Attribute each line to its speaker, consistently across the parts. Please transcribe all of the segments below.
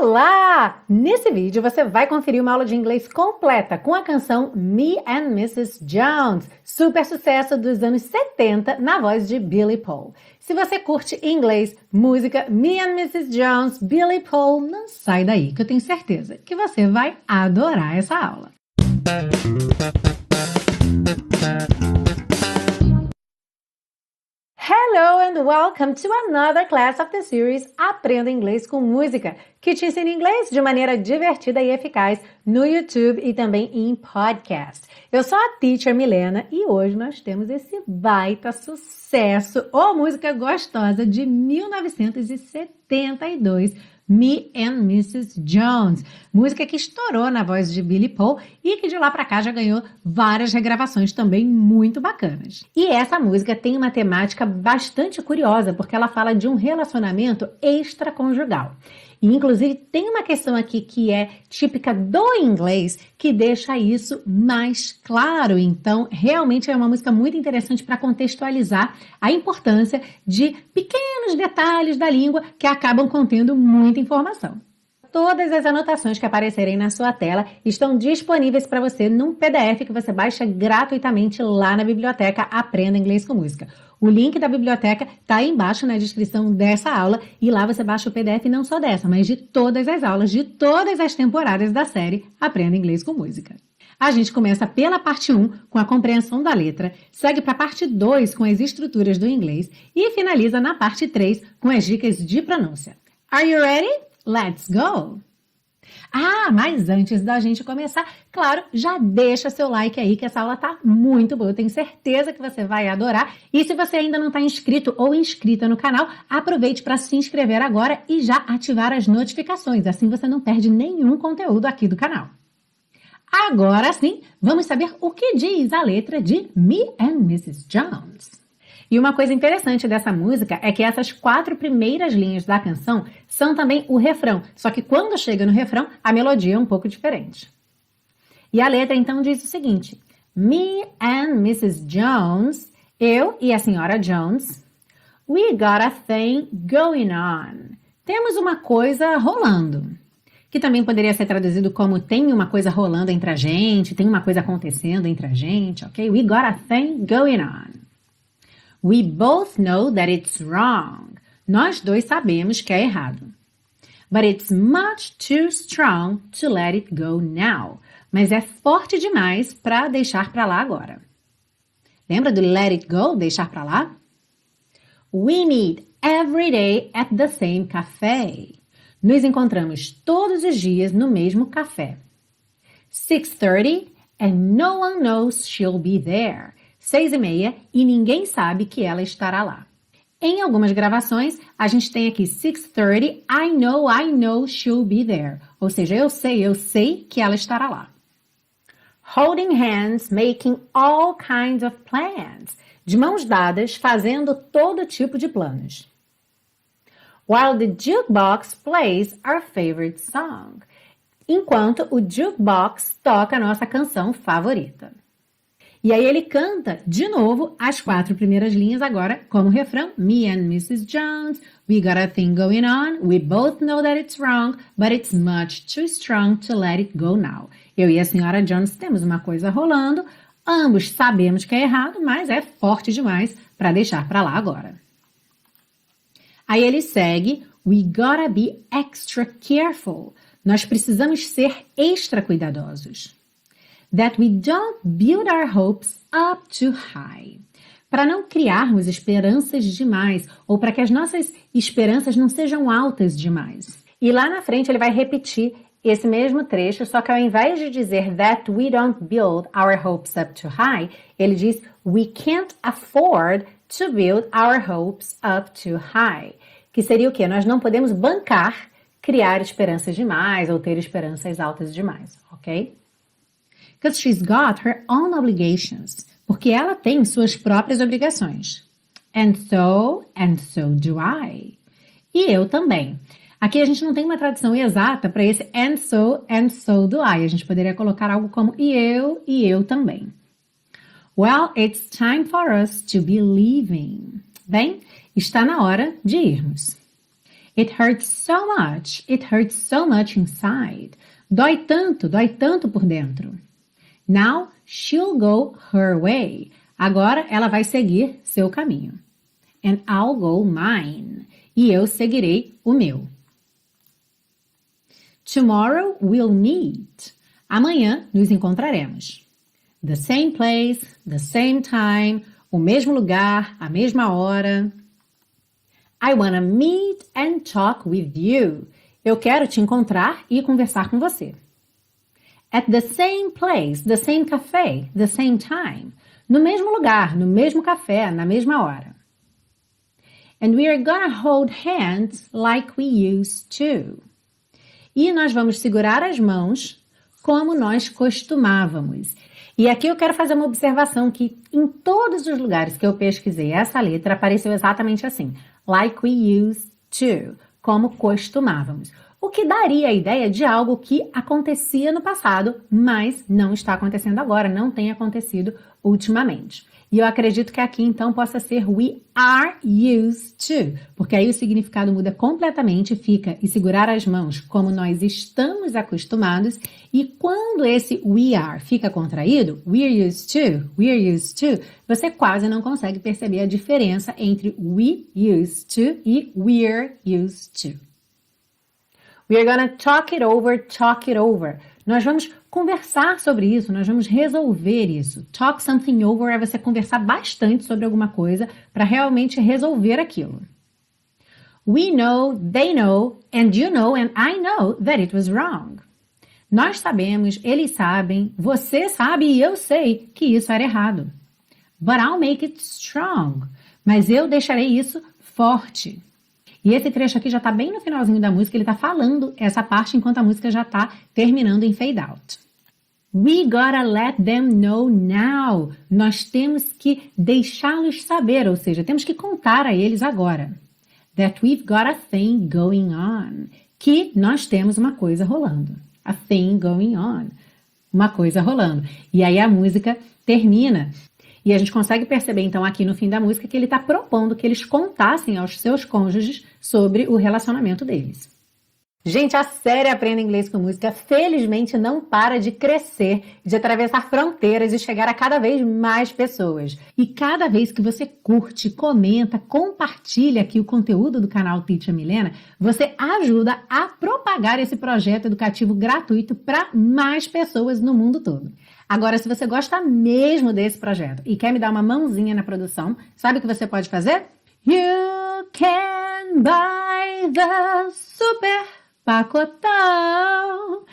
Speaker 1: Olá! Nesse vídeo você vai conferir uma aula de inglês completa com a canção Me and Mrs. Jones, super sucesso dos anos 70 na voz de Billy Paul. Se você curte inglês, música, Me and Mrs. Jones, Billy Paul, não sai daí, que eu tenho certeza que você vai adorar essa aula. Hello and welcome to another class of the series Aprenda Inglês com Música, que te ensina inglês de maneira divertida e eficaz no YouTube e também em podcast. Eu sou a Teacher Milena e hoje nós temos esse baita sucesso, ou música gostosa de 1972, Me and Mrs. Jones, música que estourou na voz de Billy Paul e que de lá pra cá já ganhou várias regravações também muito bacanas. E essa música tem uma temática bastante curiosa, porque ela fala de um relacionamento extraconjugal. E, inclusive, tem uma questão aqui que é típica do inglês que deixa isso mais claro. Então, realmente é uma música muito interessante para contextualizar a importância de pequenos detalhes da língua que acabam contendo muita informação. Todas as anotações que aparecerem na sua tela estão disponíveis para você num PDF que você baixa gratuitamente lá na biblioteca Aprenda Inglês com Música. O link da biblioteca está aí embaixo na descrição dessa aula e lá você baixa o PDF não só dessa, mas de todas as aulas, de todas as temporadas da série Aprenda Inglês com Música. A gente começa pela parte 1 com a compreensão da letra, segue para a parte 2 com as estruturas do inglês e finaliza na parte 3 com as dicas de pronúncia. Are you ready? Let's go! Ah, mas antes da gente começar, claro, já deixa seu like aí que essa aula tá muito boa. Eu tenho certeza que você vai adorar. E se você ainda não está inscrito ou inscrita no canal, aproveite para se inscrever agora e já ativar as notificações. Assim você não perde nenhum conteúdo aqui do canal. Agora sim, vamos saber o que diz a letra de Me and Mrs. Jones. E uma coisa interessante dessa música é que essas 4 primeiras linhas da canção são também o refrão, só que quando chega no refrão, a melodia é um pouco diferente. E a letra então diz o seguinte: Me and Mrs. Jones, eu e a senhora Jones, we got a thing going on. Temos uma coisa rolando. Que também poderia ser traduzido como tem uma coisa rolando entre a gente, tem uma coisa acontecendo entre a gente, ok? We got a thing going on. We both know that it's wrong. Nós dois sabemos que é errado. But it's much too strong to let it go now. Mas é forte demais para deixar para lá agora. Lembra do let it go, deixar para lá? We meet every day at the same cafe. Nos encontramos todos os dias no mesmo café. 6:30 and no one knows she'll be there. 6:30 e ninguém sabe que ela estará lá. Em algumas gravações, a gente tem aqui 6:30, I know she'll be there. Ou seja, eu sei que ela estará lá. Holding hands, making all kinds of plans. De mãos dadas, fazendo todo tipo de planos. While the jukebox plays our favorite song. Enquanto o jukebox toca a nossa canção favorita. E aí ele canta, de novo, as 4 primeiras linhas agora como refrão. Me and Mrs. Jones, we got a thing going on, we both know that it's wrong, but it's much too strong to let it go now. Eu e a senhora Jones temos uma coisa rolando, ambos sabemos que é errado, mas é forte demais para deixar para lá agora. Aí ele segue, we gotta be extra careful. Nós precisamos ser extra cuidadosos. That we don't build our hopes up too high. Para não criarmos esperanças demais, ou para que as nossas esperanças não sejam altas demais. E lá na frente ele vai repetir esse mesmo trecho, só que ao invés de dizer that we don't build our hopes up too high, ele diz we can't afford to build our hopes up too high. Que seria o quê? Nós não podemos bancar criar esperanças demais ou ter esperanças altas demais, ok? Because she's got her own obligations. Porque ela tem suas próprias obrigações. And so do I. E eu também. Aqui a gente não tem uma tradução exata para esse and so do I. A gente poderia colocar algo como e eu também. Well, it's time for us to be leaving. Bem, está na hora de irmos. It hurts so much inside. Dói tanto por dentro. Now she'll go her way. Agora ela vai seguir seu caminho. And I'll go mine. E eu seguirei o meu. Tomorrow we'll meet. Amanhã nos encontraremos. The same place, the same time, o mesmo lugar, a mesma hora. I wanna meet and talk with you. Eu quero te encontrar e conversar com você. At the same place, the same café, the same time. No mesmo lugar, no mesmo café, na mesma hora. And we are gonna hold hands like we used to. E nós vamos segurar as mãos como nós costumávamos. E aqui eu quero fazer uma observação que em todos os lugares que eu pesquisei essa letra apareceu exatamente assim. Like we used to. Como costumávamos. O que daria a ideia de algo que acontecia no passado, mas não está acontecendo agora, não tem acontecido ultimamente. E eu acredito que aqui então possa ser we are used to, porque aí o significado muda completamente, fica e segurar as mãos como nós estamos acostumados, e quando esse we are fica contraído, we're used to, você quase não consegue perceber a diferença entre we used to e we're used to. We're gonna talk it over. Nós vamos conversar sobre isso, nós vamos resolver isso. Talk something over é você conversar bastante sobre alguma coisa para realmente resolver aquilo. We know, they know, and you know, and I know that it was wrong. Nós sabemos, eles sabem, você sabe e eu sei que isso era errado. But I'll make it strong. Mas eu deixarei isso forte. E esse trecho aqui já está bem no finalzinho da música, ele está falando essa parte enquanto a música já está terminando em fade out. We gotta let them know now. Nós temos que deixá-los saber, ou seja, temos que contar a eles agora. That we've got a thing going on. Que nós temos uma coisa rolando. A thing going on. Uma coisa rolando. E aí a música termina. E a gente consegue perceber, então, aqui no fim da música, que ele está propondo que eles contassem aos seus cônjuges sobre o relacionamento deles. Gente, a série Aprenda Inglês com Música, felizmente, não para de crescer, de atravessar fronteiras e chegar a cada vez mais pessoas. E cada vez que você curte, comenta, compartilha aqui o conteúdo do canal Teacher Milena, você ajuda a propagar esse projeto educativo gratuito para mais pessoas no mundo todo. Agora, se você gosta mesmo desse projeto e quer me dar uma mãozinha na produção, sabe o que você pode fazer? You can buy the super pacotão.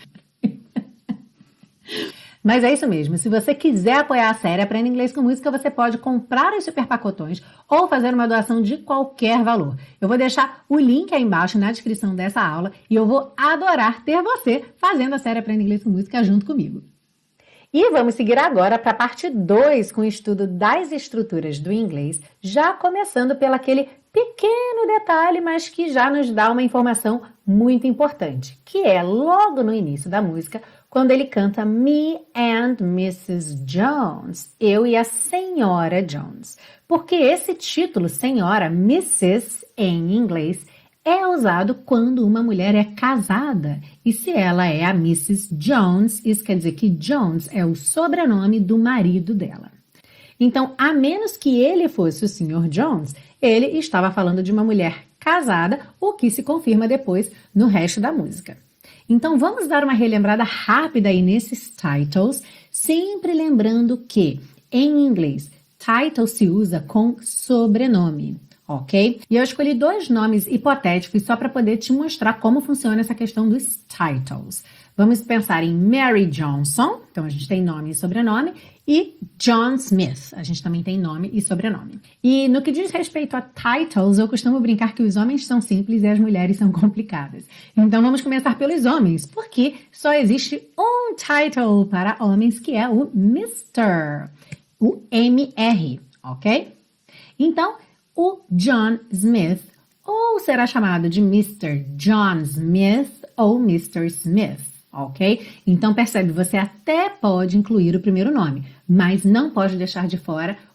Speaker 1: Mas é isso mesmo, se você quiser apoiar a série Aprenda Inglês com Música, você pode comprar os super pacotões ou fazer uma doação de qualquer valor. Eu vou deixar o link aí embaixo na descrição dessa aula e eu vou adorar ter você fazendo a série Aprenda Inglês com Música junto comigo. E vamos seguir agora para a parte 2 com o estudo das estruturas do inglês, já começando pelo aquele pequeno detalhe, mas que já nos dá uma informação muito importante, que é logo no início da música, quando ele canta Me and Mrs. Jones, eu e a Senhora Jones. Porque esse título, Senhora, Mrs. em inglês, é usado quando uma mulher é casada. E se ela é a Mrs. Jones, isso quer dizer que Jones é o sobrenome do marido dela. Então, a menos que ele fosse o Sr. Jones, ele estava falando de uma mulher casada, o que se confirma depois no resto da música. Então, vamos dar uma relembrada rápida aí nesses titles, sempre lembrando que, em inglês, title se usa com sobrenome. Ok? E eu escolhi 2 nomes hipotéticos só para poder te mostrar como funciona essa questão dos titles. Vamos pensar em Mary Johnson, então a gente tem nome e sobrenome, e John Smith, a gente também tem nome e sobrenome. E no que diz respeito a titles, eu costumo brincar que os homens são simples e as mulheres são complicadas. Então vamos começar pelos homens, porque só existe um title para homens, que é o Mr., o MR, ok? Então, o John Smith ou será chamado de Mr. John Smith ou Mr. Smith, ok? Então percebe, você até pode incluir o primeiro nome, mas não pode deixar de fora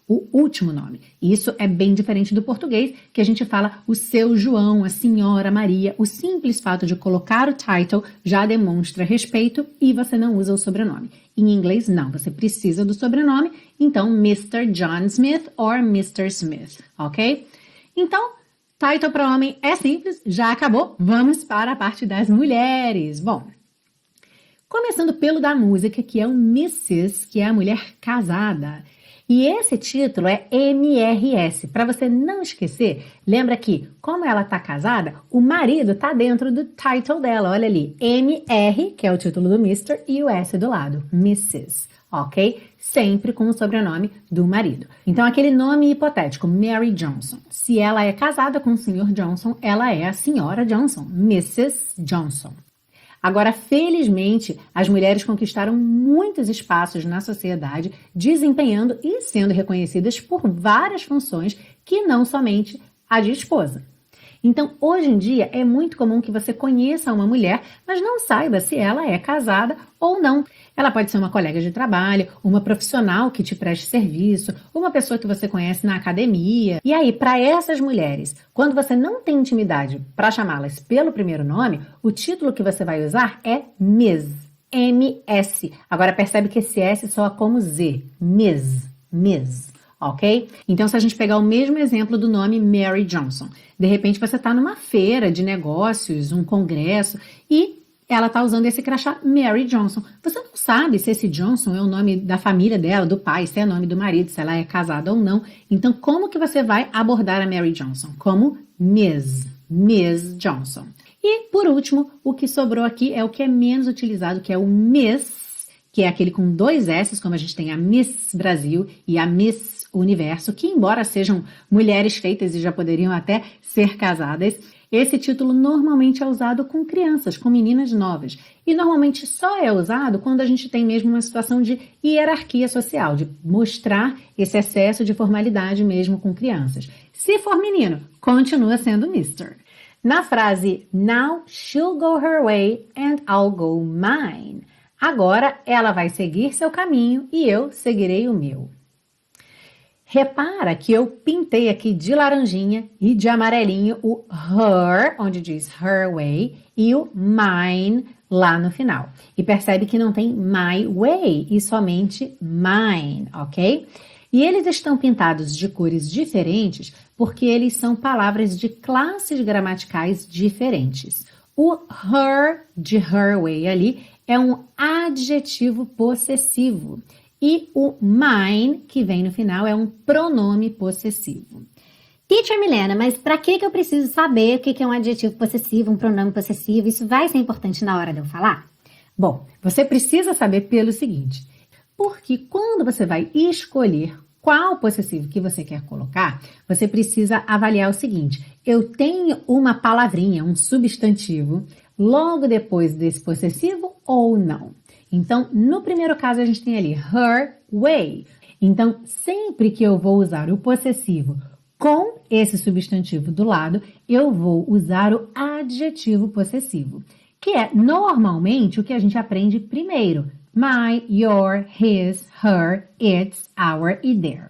Speaker 1: o último nome. Isso é bem diferente do português, que a gente fala o seu João, a senhora Maria. O simples fato de colocar o title já demonstra respeito e você não usa o sobrenome. Em inglês, não. Você precisa do sobrenome, então Mr. John Smith or Mr. Smith, ok? Então, title para homem é simples, já acabou. Vamos para a parte das mulheres. Bom, começando pelo da música, que é o Mrs., que é a mulher casada. E esse título é MRS. Para você não esquecer, lembra que, como ela está casada, o marido está dentro do title dela. Olha ali, MR, que é o título do Mr., e o S do lado, Mrs., ok? Sempre com o sobrenome do marido. Então, aquele nome hipotético, Mary Johnson. Se ela é casada com o Sr. Johnson, ela é a senhora Johnson, Mrs. Johnson. Agora, felizmente, as mulheres conquistaram muitos espaços na sociedade, desempenhando e sendo reconhecidas por várias funções que não somente a de esposa. Então, hoje em dia, é muito comum que você conheça uma mulher, mas não saiba se ela é casada ou não. Ela pode ser uma colega de trabalho, uma profissional que te preste serviço, uma pessoa que você conhece na academia. E aí, para essas mulheres, quando você não tem intimidade para chamá-las pelo primeiro nome, o título que você vai usar é Ms. M-S. Agora percebe que esse S soa como Z. Ms. Ok? Então, se a gente pegar o mesmo exemplo do nome Mary Johnson, de repente você está numa feira de negócios, um congresso, e ela está usando esse crachá Mary Johnson. Você não sabe se esse Johnson é o nome da família dela, do pai, se é o nome do marido, se ela é casada ou não. Então, como que você vai abordar a Mary Johnson? Como Miss Johnson. E, por último, o que sobrou aqui é o que é menos utilizado, que é o Miss, que é aquele com 2 S's, como a gente tem a Miss Brasil e a Miss Universo, que embora sejam mulheres feitas e já poderiam até ser casadas, esse título normalmente é usado com crianças, com meninas novas. E normalmente só é usado quando a gente tem mesmo uma situação de hierarquia social, de mostrar esse excesso de formalidade mesmo com crianças. Se for menino, continua sendo Mr. Na frase Now she'll go her way and I'll go mine. Agora ela vai seguir seu caminho e eu seguirei o meu. Repara que eu pintei aqui de laranjinha e de amarelinho o her, onde diz her way, e o mine lá no final. E percebe que não tem my way e somente mine, ok? E eles estão pintados de cores diferentes porque eles são palavras de classes gramaticais diferentes. O her de her way ali é um adjetivo possessivo. E o mine, que vem no final, é um pronome possessivo.
Speaker 2: Teacher Milena, mas para que eu preciso saber o que é um adjetivo possessivo, um pronome possessivo? Isso vai ser importante na hora de eu falar?
Speaker 1: Bom, você precisa saber pelo seguinte, porque quando você vai escolher qual possessivo que você quer colocar, você precisa avaliar o seguinte, eu tenho uma palavrinha, um substantivo, logo depois desse possessivo ou não? Então, no primeiro caso, a gente tem ali her way. Então, sempre que eu vou usar o possessivo com esse substantivo do lado, eu vou usar o adjetivo possessivo, que é normalmente o que a gente aprende primeiro. My, your, his, her, its, our e their.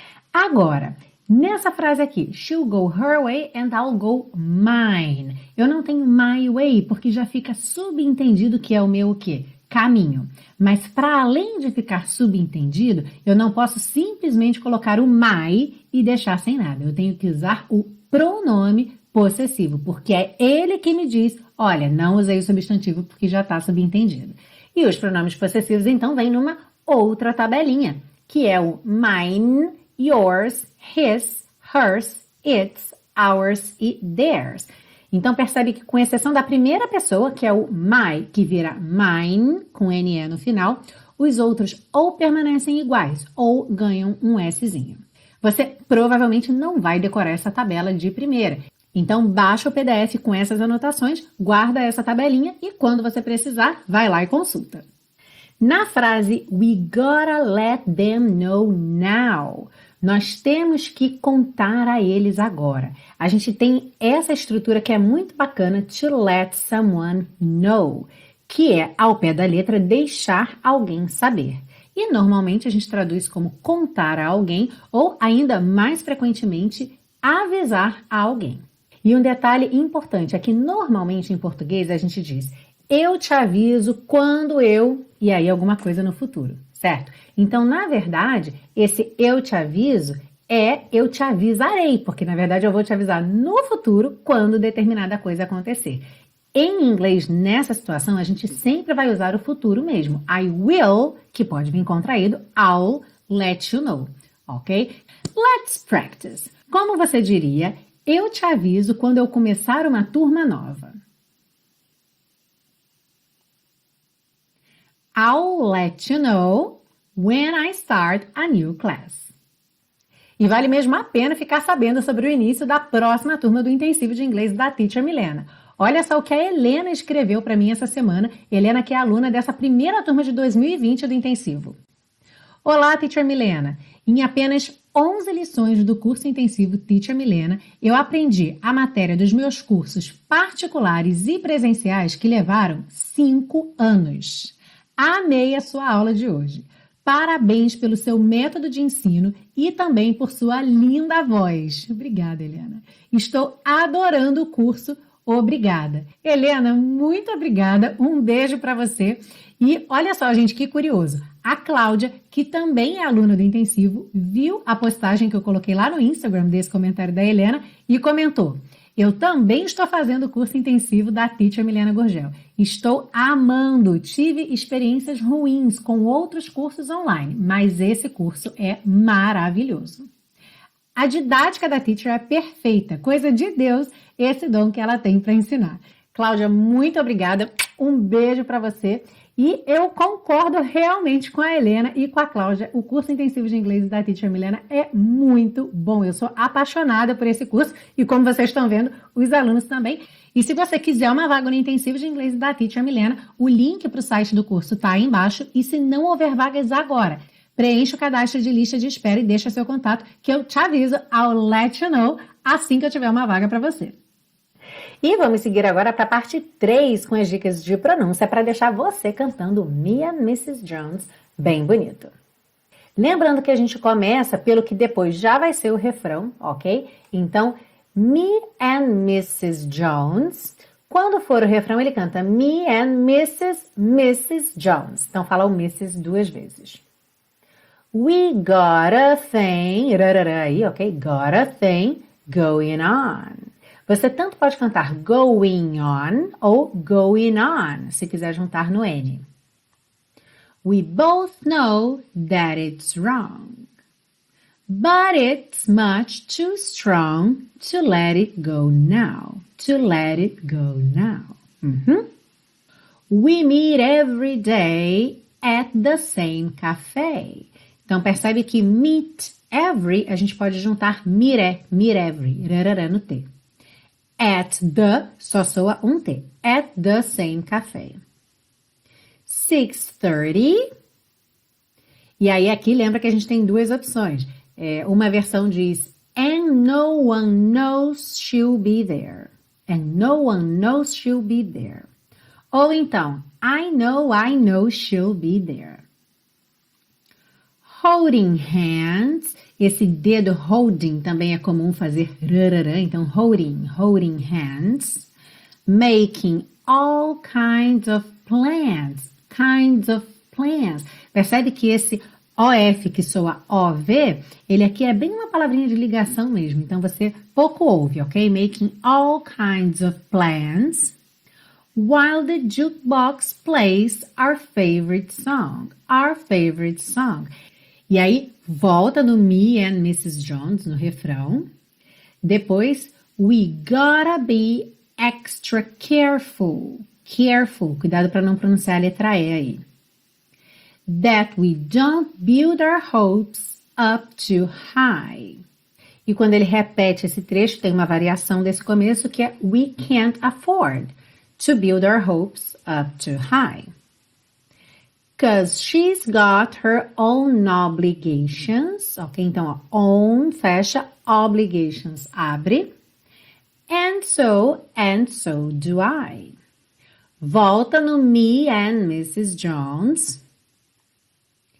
Speaker 1: Agora, nessa frase aqui, she'll go her way and I'll go mine. Eu não tenho my way porque já fica subentendido que é o meu o quê? Caminho. Mas para além de ficar subentendido, eu não posso simplesmente colocar o my e deixar sem nada. Eu tenho que usar o pronome possessivo, porque é ele que me diz, olha, não usei o substantivo porque já está subentendido. E os pronomes possessivos, então, vêm numa outra tabelinha, que é o mine, yours, his, hers, its, ours e theirs. Então, percebe que com exceção da primeira pessoa, que é o my, que vira mine, com NE no final, os outros ou permanecem iguais ou ganham um Szinho. Você provavelmente não vai decorar essa tabela de primeira. Então, baixa o PDF com essas anotações, guarda essa tabelinha e quando você precisar, vai lá e consulta. Na frase we gotta let them know now, nós temos que contar a eles agora. A gente tem essa estrutura que é muito bacana, to let someone know, que é, ao pé da letra, deixar alguém saber. e normalmente a gente traduz como contar a alguém ou, ainda mais frequentemente, avisar a alguém. E um detalhe importante é que normalmente em português a gente diz eu te aviso quando eu... e aí alguma coisa no futuro, certo? Então, na verdade, esse eu te aviso é eu te avisarei, porque na verdade eu vou te avisar no futuro quando determinada coisa acontecer. Em inglês, nessa situação, a gente sempre vai usar o futuro mesmo. I will, que pode vir contraído, I'll let you know, ok? Let's practice. Como você diria, eu te aviso quando eu começar uma turma nova. I'll let you know when I start a new class. E vale mesmo a pena ficar sabendo sobre o início da próxima turma do Intensivo de Inglês da Teacher Milena. Olha só o que a Helena escreveu para mim essa semana. Helena, que é aluna dessa primeira turma de 2020 do Intensivo. Olá, Teacher Milena. Em apenas 11 lições do curso intensivo Teacher Milena, eu aprendi a matéria dos meus cursos particulares e presenciais que levaram 5 anos. Amei a sua aula de hoje. Parabéns pelo seu método de ensino e também por sua linda voz. Obrigada, Helena. Estou adorando o curso. Obrigada. Helena, muito obrigada. Um beijo para você. E olha só, gente, que curioso. A Cláudia, que também é aluna do Intensivo, viu a postagem que eu coloquei lá no Instagram desse comentário da Helena e comentou: eu também estou fazendo o curso intensivo da Teacher Milena Gurgel. Estou amando. Tive experiências ruins com outros cursos online, mas esse curso é maravilhoso. A didática da Teacher é perfeita. Coisa de Deus, esse dom que ela tem para ensinar. Cláudia, muito obrigada. Um beijo para você. E eu concordo realmente com a Helena e com a Cláudia. O curso intensivo de inglês da Teacher Milena é muito bom. Eu sou apaixonada por esse curso e, como vocês estão vendo, os alunos também. E se você quiser uma vaga no intensivo de inglês da Teacher Milena, o link para o site do curso está aí embaixo. E se não houver vagas agora, preencha o cadastro de lista de espera e deixa seu contato, que eu te aviso, I'll let you know, assim que eu tiver uma vaga para você. E vamos seguir agora para a parte 3 com as dicas de pronúncia para deixar você cantando Me and Mrs. Jones bem bonito. Lembrando que a gente começa pelo que depois já vai ser o refrão, ok? Então, Me and Mrs. Jones. Quando for o refrão, ele canta Me and Mrs. Jones. Então, fala o Mrs. 2 vezes. We got a thing, aí, ok? Got a thing going on. Você tanto pode cantar going on ou going on, se quiser juntar no N. We both know that it's wrong, but it's much too strong to let it go now. To let it go now. We meet every day at the same cafe. Então, percebe que meet every, a gente pode juntar meet every, no T. At the, só soa um T. At the same cafe. 6:30. E aí aqui lembra que a gente tem duas opções. Uma versão diz and no one knows she'll be there. And no one knows she'll be there. Ou então, I know she'll be there. Holding hands. Esse dedo holding também é comum fazer rarará, então holding hands. Making all kinds of plans. Percebe que esse OF que soa OV, ele aqui é bem uma palavrinha de ligação mesmo, então você pouco ouve, ok? Making all kinds of plans while the jukebox plays our favorite song. E aí, volta no Me and Mrs. Jones, no refrão. Depois, we gotta be extra careful. Cuidado para não pronunciar a letra E aí. That we don't build our hopes up too high. E quando ele repete esse trecho, tem uma variação desse começo que é we can't afford to build our hopes up too high. 'Cause she's got her own obligations. Ok, então, ó, own, fecha, obligations, abre. And so do I. Volta no Me and Mrs. Jones.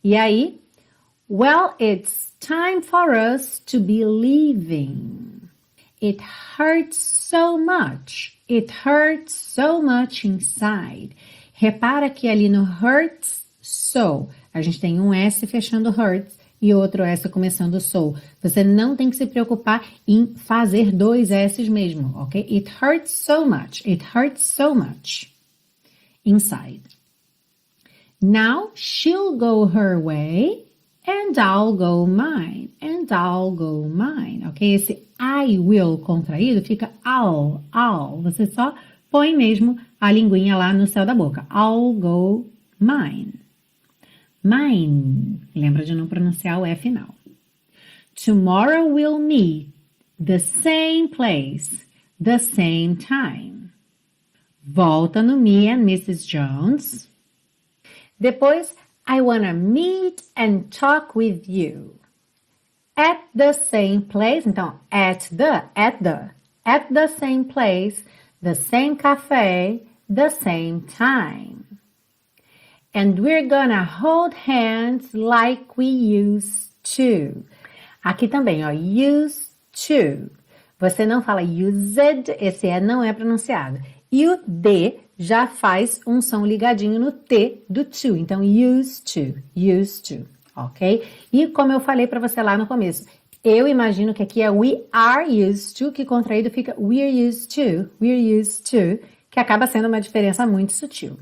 Speaker 1: E aí, well, it's time for us to be leaving. It hurts so much. It hurts so much inside. Repara que ali no hurts so, a gente tem um S fechando hurts e outro S começando so. Você não tem que se preocupar em fazer dois S's mesmo, ok? It hurts so much. It hurts so much inside. Now she'll go her way and I'll go mine. And I'll go mine, ok? Esse I will contraído fica I'll. Você só põe mesmo a linguinha lá no céu da boca. I'll go mine. Mine. Lembra de não pronunciar o E final. Tomorrow we'll meet the same place, the same time. Volta no me and Mrs. Jones. Depois, I wanna meet and talk with you. At the same place, então, at the same place, the same cafe, the same time. And we're gonna hold hands like we used to. Aqui também, ó, used to. Você não fala used, esse E não é pronunciado. E o D já faz um som ligadinho no T do to. Então, used to, ok? E como eu falei para você lá no começo, eu imagino que aqui é we are used to, que contraído fica we're used to, que acaba sendo uma diferença muito sutil.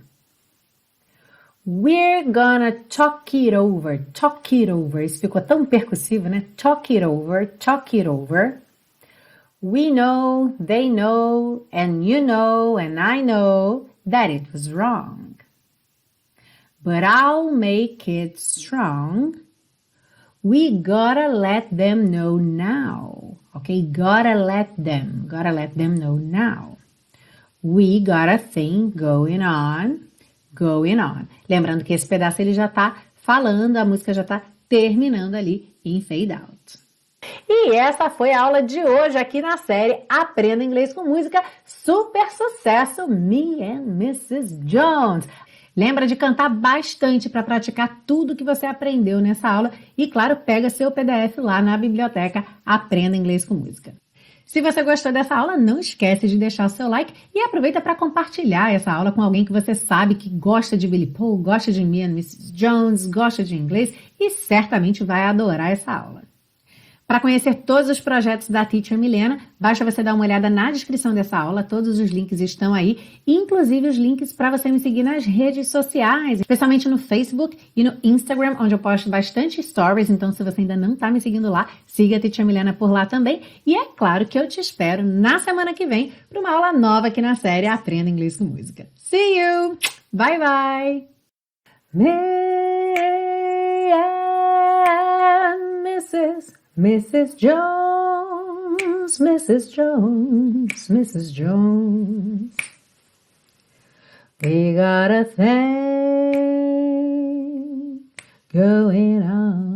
Speaker 1: We're gonna talk it over. Isso ficou tão percussivo, né? Talk it over. We know, they know, and you know, and I know that it was wrong. But I'll make it strong. We gotta let them know now. Okay, gotta let them know now. We got a thing going on. Lembrando que esse pedaço ele já tá falando, a música já tá terminando ali em fade out. E essa foi a aula de hoje aqui na série Aprenda Inglês com Música, super sucesso, Me and Mrs. Jones. Lembra de cantar bastante para praticar tudo que você aprendeu nessa aula e, claro, pega seu PDF lá na biblioteca Aprenda Inglês com Música. Se você gostou dessa aula, não esquece de deixar o seu like e aproveita para compartilhar essa aula com alguém que você sabe que gosta de Billy Paul, gosta de Me and Mrs. Jones, gosta de inglês e certamente vai adorar essa aula. Para conhecer todos os projetos da Teacher Milena, basta você dar uma olhada na descrição dessa aula, todos os links estão aí, inclusive os links para você me seguir nas redes sociais, especialmente no Facebook e no Instagram, onde eu posto bastante stories, então se você ainda não está me seguindo lá, siga a Teacher Milena por lá também, e é claro que eu te espero na semana que vem para uma aula nova aqui na série Aprenda Inglês com Música. See you! Bye, bye! Mrs. Jones, we got a thing going on.